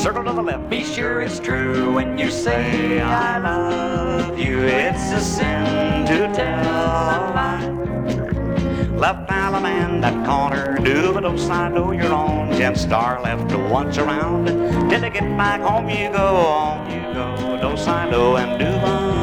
circle to the left. Be sure it's true when you say I love you. It's a sin to tell a lie. Left Alabama, that corner, do-ba-do-side-do, you're on 10th star left to once around. Till you get back home you go, do-side-do and do-ba.